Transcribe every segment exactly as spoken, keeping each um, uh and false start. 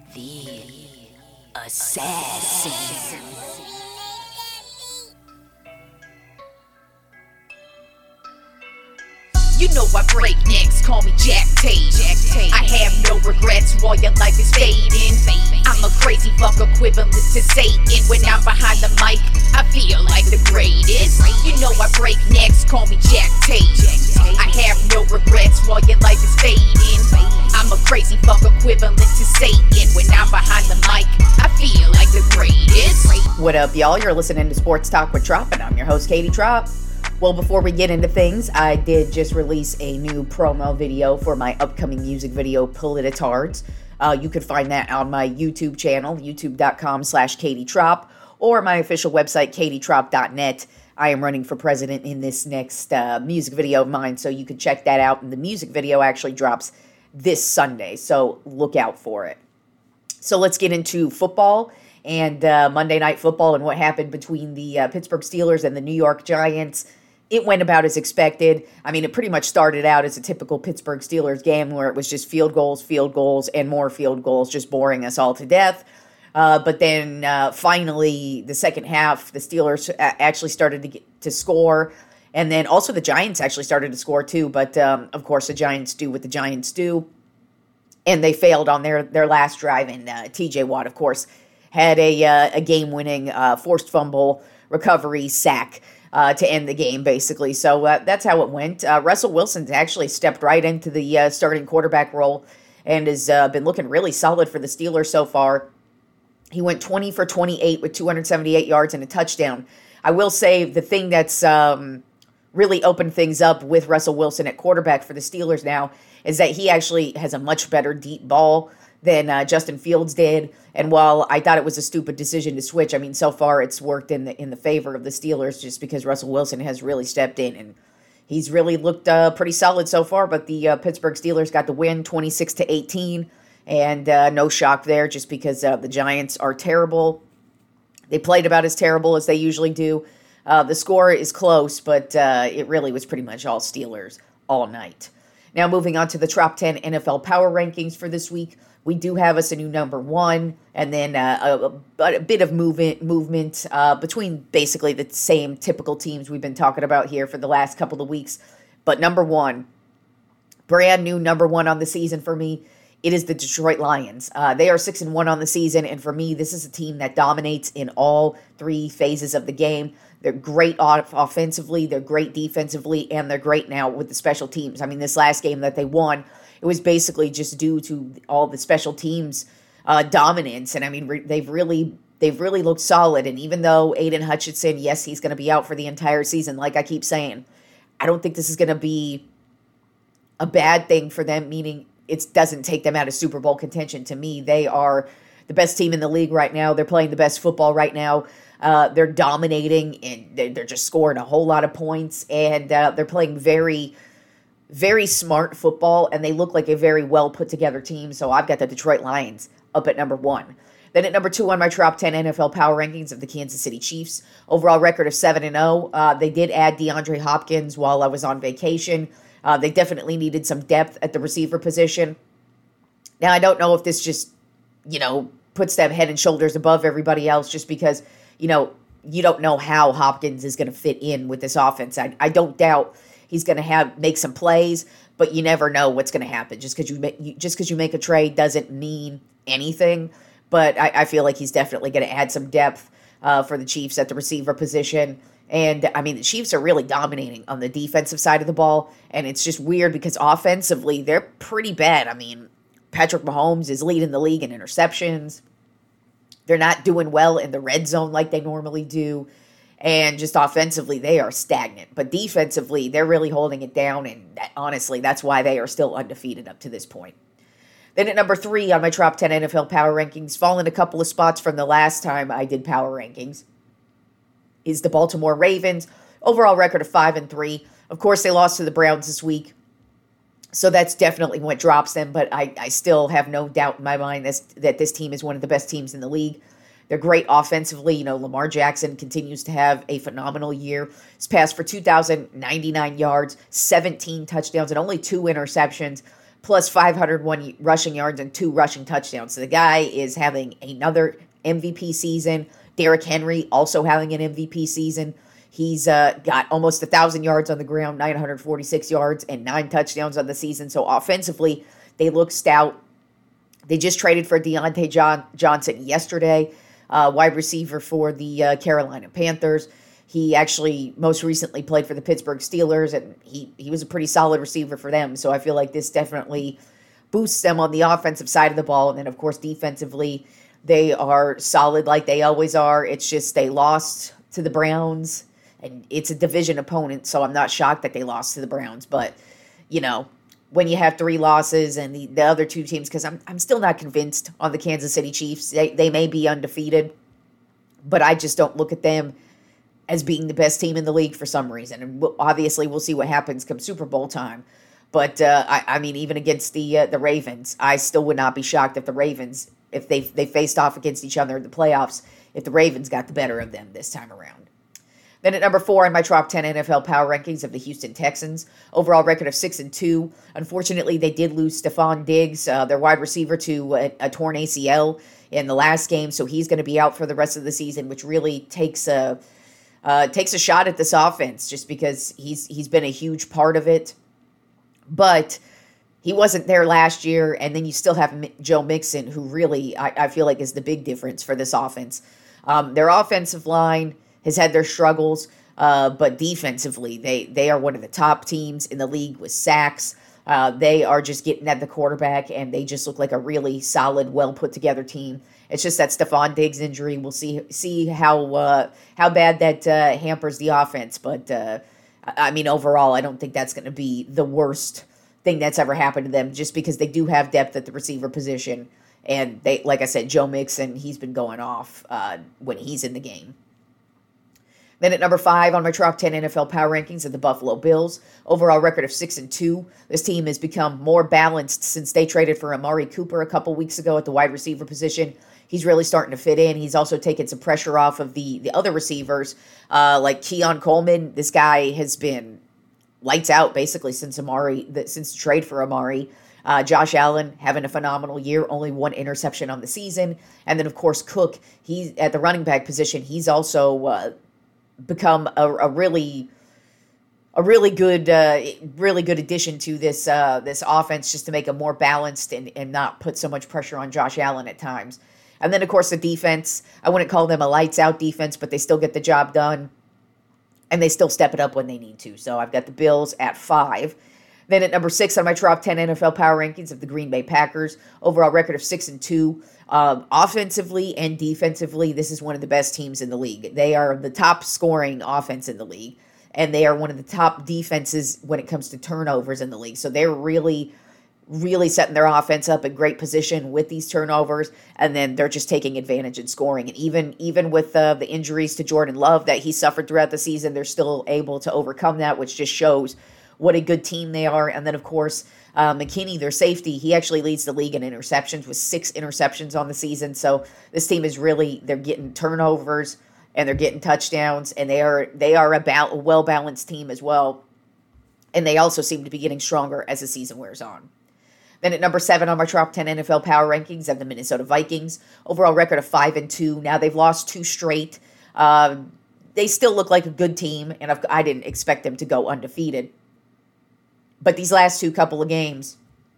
The Assassin. You know I break necks, call me Jack Tate. I have no regrets while your life is fading. I'm a crazy fuck equivalent to Satan. When I'm behind the mic, I feel like the greatest. You know I break necks, call me Jack Tate. I have no regrets while your life is fading. I'm a crazy fuck equivalent to Satan. When I'm behind the mic, I feel like the greatest. What up, y'all? You're listening to Sports Talk with Trop, and I'm your host, Katie Trop. Well, before we get into things, I did just release a new promo video for my upcoming music video, Polititards. Uh, you can find that on my YouTube channel, youtube.com slash Katie Trop, or my official website, katie trop dot net. I am running for president in this next uh, music video of mine, so you can check that out. And the music video actually drops this Sunday, so look out for it. So let's get into football and uh, Monday Night Football and what happened between the uh, Pittsburgh Steelers and the New York Giants. It went about as expected. I mean, it pretty much started out as a typical Pittsburgh Steelers game where it was just field goals, field goals, and more field goals, just boring us all to death. Uh, but then uh, finally, the second half, the Steelers actually started to get, to score. And then also the Giants actually started to score too. But, um, of course, the Giants do what the Giants do. And they failed on their, their last drive. And uh, T J Watt, of course, had a, uh, a game-winning uh, forced fumble recovery sack Uh, to end the game, basically. So uh, that's how it went. Uh, Russell Wilson's actually stepped right into the uh, starting quarterback role and has uh, been looking really solid for the Steelers so far. He went twenty for twenty-eight with two hundred seventy-eight yards and a touchdown. I will say the thing that's um, really opened things up with Russell Wilson at quarterback for the Steelers now is that he actually has a much better deep ball than uh, Justin Fields did. And while I thought it was a stupid decision to switch, I mean, so far it's worked in the in the favor of the Steelers just because Russell Wilson has really stepped in and he's really looked uh, pretty solid so far. But the uh, Pittsburgh Steelers got the win twenty-six to eighteen, and uh, no shock there just because uh, the Giants are terrible. They played about as terrible as they usually do. Uh, the score is close, but uh, it really was pretty much all Steelers all night. Now moving on to the top ten N F L power rankings for this week. We do have us a new number one, and then uh, a, a bit of movement movement uh, between basically the same typical teams we've been talking about here for the last couple of weeks. But number one, brand new number one on the season for me, it is the Detroit Lions. Uh, they are six and one on the season, and for me, this is a team that dominates in all three phases of the game. They're great off- offensively, they're great defensively, and they're great now with the special teams. I mean, this last game that they won, it was basically just due to all the special teams uh, dominance, and I mean re- they've really they've really looked solid. And even though Aiden Hutchinson, yes, he's going to be out for the entire season, like I keep saying, I don't think this is going to be a bad thing for them. Meaning it doesn't take them out of Super Bowl contention. To me, they are the best team in the league right now. They're playing the best football right now. Uh, they're dominating and they're, they're just scoring a whole lot of points, and uh, they're playing very. Very smart football, and they look like a very well put together team. So I've got the Detroit Lions up at number one. Then at number two on my top ten N F L power rankings of the Kansas City Chiefs. Overall record of seven and oh. Uh, they did add DeAndre Hopkins while I was on vacation. Uh, they definitely needed some depth at the receiver position. Now, I don't know if this just, you know, puts them head and shoulders above everybody else just because, you know, you don't know how Hopkins is going to fit in with this offense. I, I don't doubt he's going to have make some plays, but you never know what's going to happen. Just because you, make, you just because you make a trade doesn't mean anything. But I, I feel like he's definitely going to add some depth uh, for the Chiefs at the receiver position. And I mean, the Chiefs are really dominating on the defensive side of the ball, and it's just weird because offensively they're pretty bad. I mean, Patrick Mahomes is leading the league in interceptions. They're not doing well in the red zone like they normally do. And just offensively, they are stagnant. But defensively, they're really holding it down. And that, honestly, that's why they are still undefeated up to this point. Then at number three on my top ten N F L power rankings, falling a couple of spots from the last time I did power rankings, is the Baltimore Ravens. Overall record of five and three. Of course, they lost to the Browns this week. So that's definitely what drops them. But I, I still have no doubt in my mind this, that this team is one of the best teams in the league. They're great offensively. You know, Lamar Jackson continues to have a phenomenal year. He's passed for two thousand ninety-nine yards, seventeen touchdowns, and only two interceptions. plus five hundred one rushing yards and two rushing touchdowns. So the guy is having another M V P season. Derrick Henry also having an M V P season. He's uh, got almost one thousand yards on the ground, nine hundred forty-six yards, and nine touchdowns on the season. So offensively, they look stout. They just traded for Deontay John- Johnson yesterday, uh, wide receiver for the uh, Carolina Panthers. He actually most recently played for the Pittsburgh Steelers, and he, he was a pretty solid receiver for them. So I feel like this definitely boosts them on the offensive side of the ball. And then, of course, defensively, they are solid like they always are. It's just they lost to the Browns, and it's a division opponent, so I'm not shocked that they lost to the Browns. But, you know, when you have three losses and the, the other two teams, because I'm, I'm still not convinced on the Kansas City Chiefs. They, they may be undefeated, but I just don't look at them as being the best team in the league for some reason. And we'll, obviously, we'll see what happens come Super Bowl time. But, uh, I, I mean, even against the uh, the Ravens, I still would not be shocked if the Ravens, if they, they faced off against each other in the playoffs, if the Ravens got the better of them this time around. Then at number four in my top ten N F L power rankings of the Houston Texans, overall record of six and two. Unfortunately, they did lose Stephon Diggs, uh, their wide receiver, to a, a torn A C L in the last game, so he's going to be out for the rest of the season, which really takes a uh, takes a shot at this offense, just because he's he's been a huge part of it. But he wasn't there last year, and then you still have M- Joe Mixon, who really I, I feel like is the big difference for this offense. Um, their offensive line has had their struggles, uh, but defensively, they they are one of the top teams in the league with sacks. Uh, they are just getting at the quarterback, and they just look like a really solid, well-put-together team. It's just that Stephon Diggs injury. We'll see see how uh, how bad that uh, hampers the offense. But, uh, I mean, overall, I don't think that's going to be the worst thing that's ever happened to them, just because they do have depth at the receiver position. And, they, like I said, Joe Mixon, he's been going off uh, when he's in the game. Then at number five on my top ten N F L power rankings are the Buffalo Bills. Overall record of six and two. This team has become more balanced since they traded for Amari Cooper a couple weeks ago at the wide receiver position. He's really starting to fit in. He's also taken some pressure off of the, the other receivers, uh, like Keon Coleman. This guy has been lights out basically since Amari, the, since the trade for Amari. Uh, Josh Allen having a phenomenal year, only one interception on the season. And then, of course, Cook, he's at the running back position. He's also uh, become a, a really, a really good, uh, really good addition to this uh, this offense, just to make it more balanced and, and not put so much pressure on Josh Allen at times. And then, of course, the defense. I wouldn't call them a lights-out defense, but they still get the job done, and they still step it up when they need to. So I've got the Bills at five. Then at number six on my top ten N F L power rankings of the Green Bay Packers, overall record of six and two. Um, offensively and defensively, this is one of the best teams in the league. They are the top scoring offense in the league, and they are one of the top defenses when it comes to turnovers in the league. So they're really, really setting their offense up in great position with these turnovers, and then they're just taking advantage and scoring. And even even with uh, the injuries to Jordan Love that he suffered throughout the season, they're still able to overcome that, which just shows what a good team they are. And then, of course, uh, McKinney, their safety, he actually leads the league in interceptions with six interceptions on the season. So this team is really, they're getting turnovers and they're getting touchdowns, and they are they are a, ba- a well-balanced team as well. And they also seem to be getting stronger as the season wears on. Then at number seven on my top ten N F L power rankings are the Minnesota Vikings. Overall record of five and two. Now they've lost two straight. Uh, they still look like a good team, and I've, I didn't expect them to go undefeated. But these last two couple of games,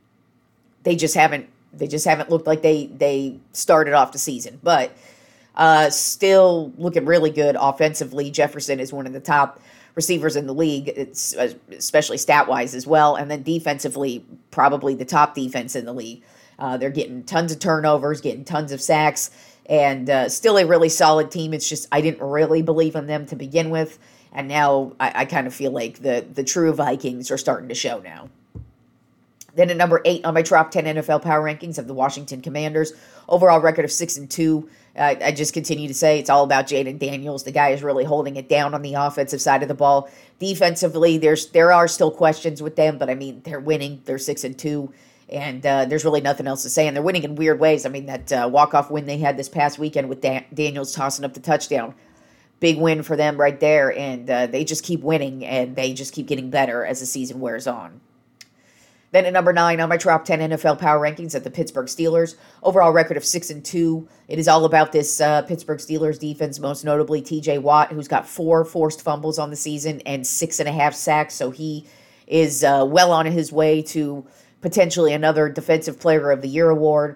they just haven't they just haven't looked like they they started off the season. But uh, still looking really good offensively. Jefferson is one of the top receivers in the league, it's especially stat-wise as well. And then defensively, probably the top defense in the league. Uh, they're getting tons of turnovers, getting tons of sacks, and uh, still a really solid team. It's just I didn't really believe in them to begin with. And now I, I kind of feel like the, the true Vikings are starting to show now. Then at number eight on my top ten N F L power rankings of the Washington Commanders. Overall record of six and two. Uh, I just continue to say it's all about Jaden Daniels. The guy is really holding it down on the offensive side of the ball. Defensively, there's there are still questions with them, but I mean they're winning. They're six and two, and uh, there's really nothing else to say. And they're winning in weird ways. I mean that uh, walk-off win they had this past weekend with Dan- Daniels tossing up the touchdown. Big win for them right there, and uh, they just keep winning, and they just keep getting better as the season wears on. Then at number nine on my top ten N F L power rankings at the Pittsburgh Steelers. Overall record of six and two. It is all about this uh, Pittsburgh Steelers defense, most notably T J Watt, who's got four forced fumbles on the season and six and a half sacks. So he is uh, well on his way to potentially another Defensive Player of the Year award.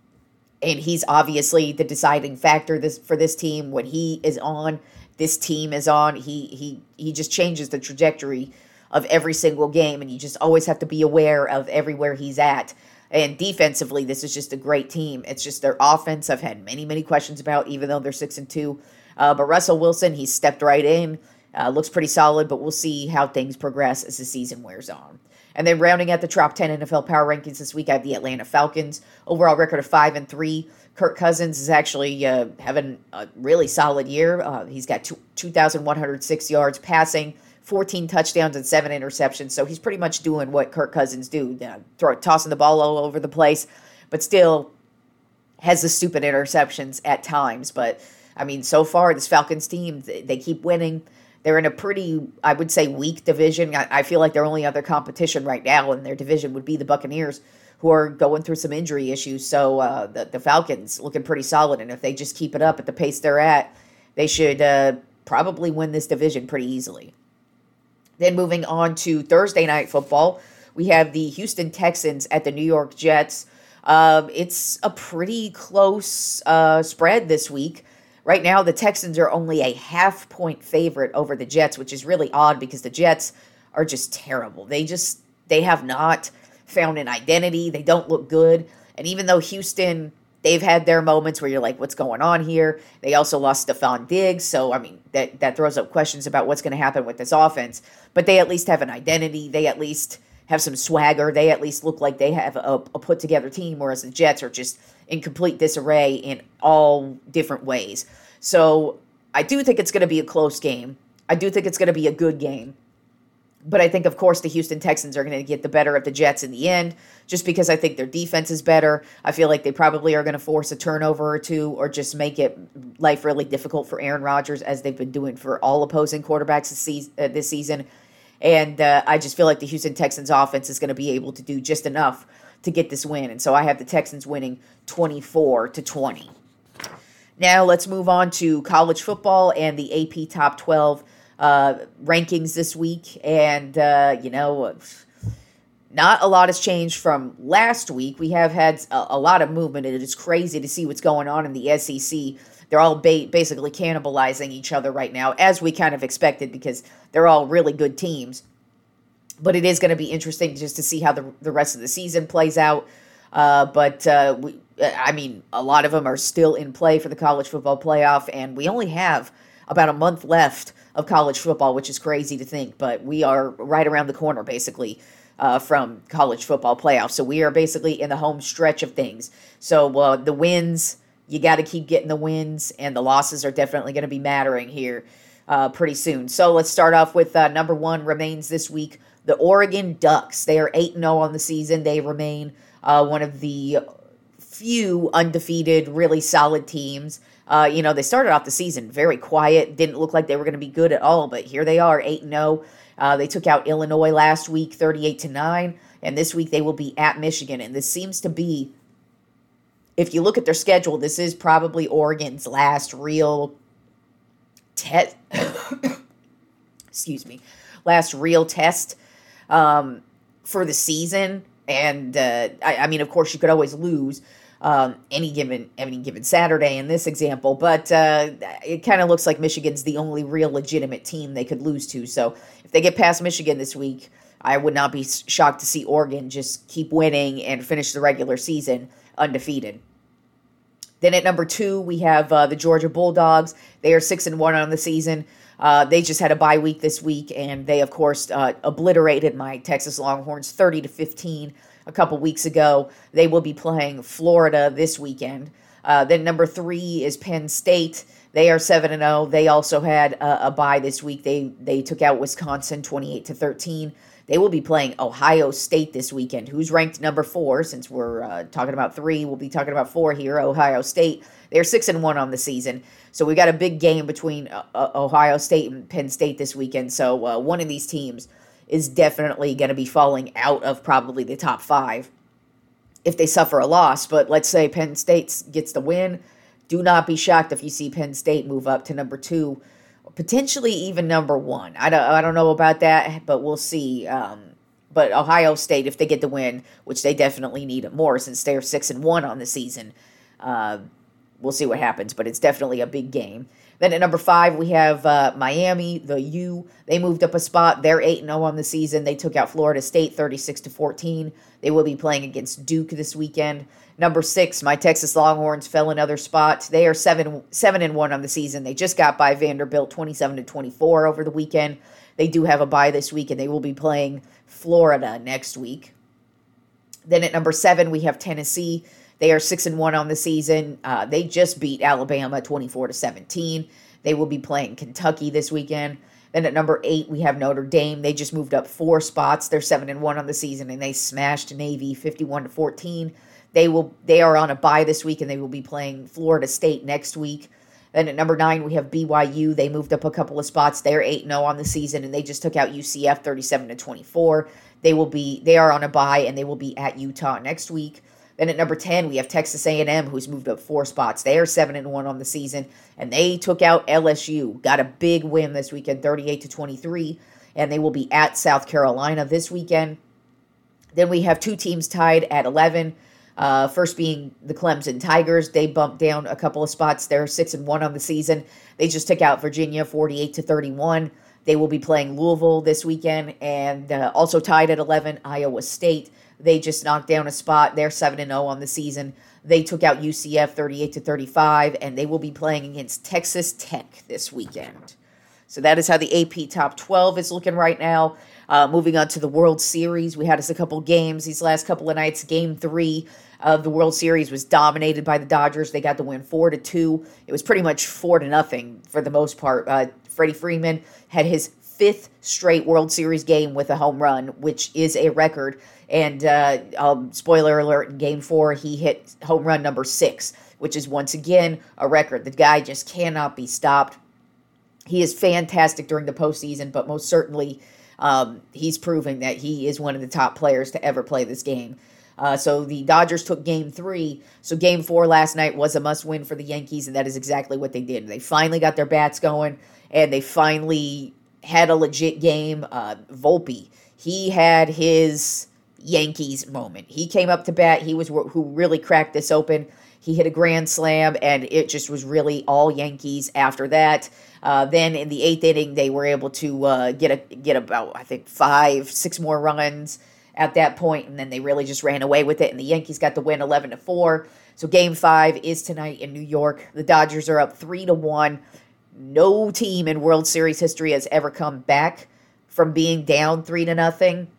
And he's obviously the deciding factor this for this team. When he is on, this team is on. He he he just changes the trajectory of every single game, and you just always have to be aware of everywhere he's at. And defensively, this is just a great team. It's just their offense I've had many, many questions about, even though they're six and two. Uh, but Russell Wilson, he's stepped right in. Uh, looks pretty solid, but we'll see how things progress as the season wears on. And then rounding out the top ten N F L power rankings this week, I have the Atlanta Falcons. Overall record of five and three. Kirk Cousins is actually uh, having a really solid year. Uh, he's got two thousand one hundred six yards passing, fourteen touchdowns and seven interceptions. So he's pretty much doing what Kirk Cousins do, uh, throw, tossing the ball all over the place, but still has the stupid interceptions at times. But, I mean, so far, this Falcons team, they keep winning. They're in a pretty, I would say, weak division. I, I feel like their only other competition right now in their division would be the Buccaneers, who are going through some injury issues. So uh, the, the Falcons looking pretty solid, and if they just keep it up at the pace they're at, they should uh, probably win this division pretty easily. Then moving on to Thursday Night Football, we have the Houston Texans at the New York Jets. Um, it's a pretty close uh, spread this week. Right now, the Texans are only a half-point favorite over the Jets, which is really odd because the Jets are just terrible. They just, they have not found an identity. They don't look good. And even though Houston, they've had their moments where you're like, what's going on here? They also lost Stephon Diggs. So, I mean, that, that throws up questions about what's going to happen with this offense. But they at least have an identity. They at least have some swagger. They at least look like they have a, a put-together team, whereas the Jets are just in complete disarray in all different ways. So I do think it's going to be a close game. I do think it's going to be a good game. But I think, of course, the Houston Texans are going to get the better of the Jets in the end, just because I think their defense is better. I feel like they probably are going to force a turnover or two or just make it life really difficult for Aaron Rodgers, as they've been doing for all opposing quarterbacks this season. Uh, this season. And uh, I just feel like the Houston Texans offense is going to be able to do just enough to get this win. And so I have the Texans winning twenty-four to twenty. Now let's move on to college football and the A P Top twelve uh, rankings this week. And, uh, you know, not a lot has changed from last week. We have had a, a lot of movement, and it is crazy to see what's going on in the S E C. They're all ba- basically cannibalizing each other right now, as we kind of expected, because they're all really good teams. But it is going to be interesting just to see how the, the rest of the season plays out. Uh, but, uh, we, I mean, a lot of them are still in play for the college football playoff, and we only have about a month left of college football, which is crazy to think. But we are right around the corner, basically, uh, from college football playoff. So we are basically in the home stretch of things. So uh, the wins... You got to keep getting the wins, and the losses are definitely going to be mattering here uh, pretty soon. So let's start off with uh, number one remains this week, the Oregon Ducks. They are eight and oh on the season. They remain uh, one of the few undefeated, really solid teams. Uh, you know, they started off the season very quiet. Didn't look like they were going to be good at all, but here they are, eight and oh. Uh, they took out Illinois last week, thirty-eight to nine, and this week they will be at Michigan. And this seems to be, if you look at their schedule, this is probably Oregon's last real test. excuse me, last real test um, for the season. And uh, I, I mean, of course, you could always lose um, any given any given Saturday in this example, but uh, it kind of looks like Michigan's the only real legitimate team they could lose to. So if they get past Michigan this week, I would not be shocked to see Oregon just keep winning and finish the regular season undefeated. Then at number two, we have uh, the Georgia Bulldogs. They are six and one on the season. Uh, they just had a bye week this week, and they, of course, uh, obliterated my Texas Longhorns thirty to fifteen a couple weeks ago. They will be playing Florida this weekend. Uh, then number three is Penn State. They are seven and oh. They also had a, a bye this week. They they took out Wisconsin twenty-eight to thirteen. They will be playing Ohio State this weekend, who's ranked number four. Since we're uh, talking about three, we'll be talking about four here, Ohio State. They're six and one on the season. So we got a big game between uh, Ohio State and Penn State this weekend. So uh, one of these teams is definitely going to be falling out of probably the top five if they suffer a loss. But let's say Penn State gets the win. Do not be shocked if you see Penn State move up to number two, potentially even number one. I don't, I don't know about that, but we'll see. Um, but Ohio State, if they get the win, which they definitely need it more since they're six and one on the season, uh, we'll see what happens. But it's definitely a big game. Then at number five, we have uh, Miami, the U. They moved up a spot. They're eight and oh on the season. They took out Florida State thirty-six to fourteen. They will be playing against Duke this weekend. Number six, my Texas Longhorns fell another spot. They are seven, seven and one on the season. They just got by Vanderbilt twenty-seven to twenty-four over the weekend. They do have a bye this week, and they will be playing Florida next week. Then at number seven, we have Tennessee. They are six and one on the season. Uh, they just beat Alabama twenty-four to seventeen. They will be playing Kentucky this weekend. Then at number eight, we have Notre Dame. They just moved up four spots. They're seven and one on the season, and they smashed Navy fifty-one to fourteen. They will. They are on a bye this week, and they will be playing Florida State next week. Then at number nine, we have B Y U. They moved up a couple of spots. They're eight and oh on the season, and they just took out U C F thirty-seven to twenty-four. They will be. They are on a bye, and they will be at Utah next week. Then at number ten, we have Texas A and M, who's moved up four spots. They are seven and one on the season, and they took out L S U. Got a big win this weekend, thirty-eight to twenty-three, and they will be at South Carolina this weekend. Then we have two teams tied at eleven. Uh, first being the Clemson Tigers. They bumped down a couple of spots. They're six and one on the season. They just took out Virginia forty-eight to thirty-one. They will be playing Louisville this weekend, and uh, also tied at eleven, Iowa State. They just knocked down a spot. They're seven and oh on the season. They took out U C F thirty-eight to thirty-five, and they will be playing against Texas Tech this weekend. So that is how the A P Top twelve is looking right now. Uh, moving on to the World Series, we had us a couple games these last couple of nights. Game three of the World Series was dominated by the Dodgers. They got the win four to two. It was pretty much four to nothing for the most part. Uh, Freddie Freeman had his fifth straight World Series game with a home run, which is a record. And uh, um, spoiler alert, in Game four, he hit home run number six, which is once again a record. The guy just cannot be stopped. He is fantastic during the postseason, but most certainly um, he's proving that he is one of the top players to ever play this game. Uh, so the Dodgers took Game three. So Game four last night was a must-win for the Yankees, and that is exactly what they did. They finally got their bats going, and they finally had a legit game. Uh, Volpe, he had his Yankees moment. He came up to bat. He was who really cracked this open. He hit a grand slam, and it just was really all Yankees after that. Uh, then in the eighth inning, they were able to uh, get a get about, I think, five, six more runs at that point, and then they really just ran away with it, and the Yankees got the win eleven to four. So Game five is tonight in New York. The Dodgers are up three to one. No team in World Series history has ever come back from being down three to nothing.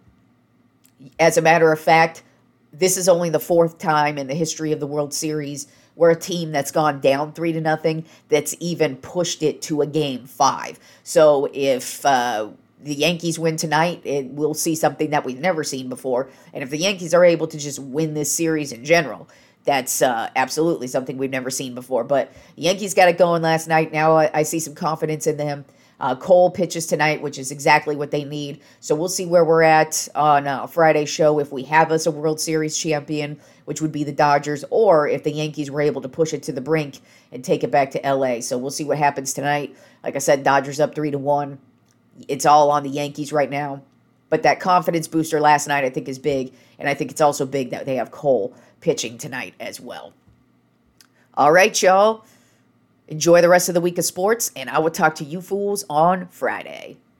As a matter of fact, this is only the fourth time in the history of the World Series where a team that's gone down three to nothing that's even pushed it to a game five. So if uh, the Yankees win tonight, it, we'll see something that we've never seen before. And if the Yankees are able to just win this series in general, that's uh, absolutely something we've never seen before. But the Yankees got it going last night. Now I, I see some confidence in them. Uh, Cole pitches tonight, which is exactly what they need. So we'll see where we're at on uh, Friday's show if we have us a World Series champion, which would be the Dodgers, or if the Yankees were able to push it to the brink and take it back to L A. So we'll see what happens tonight. Like I said, Dodgers up three to one. It's all on the Yankees right now. But that confidence booster last night I think is big, and I think it's also big that they have Cole pitching tonight as well. All right, y'all. Enjoy the rest of the week of sports, and I will talk to you fools on Friday.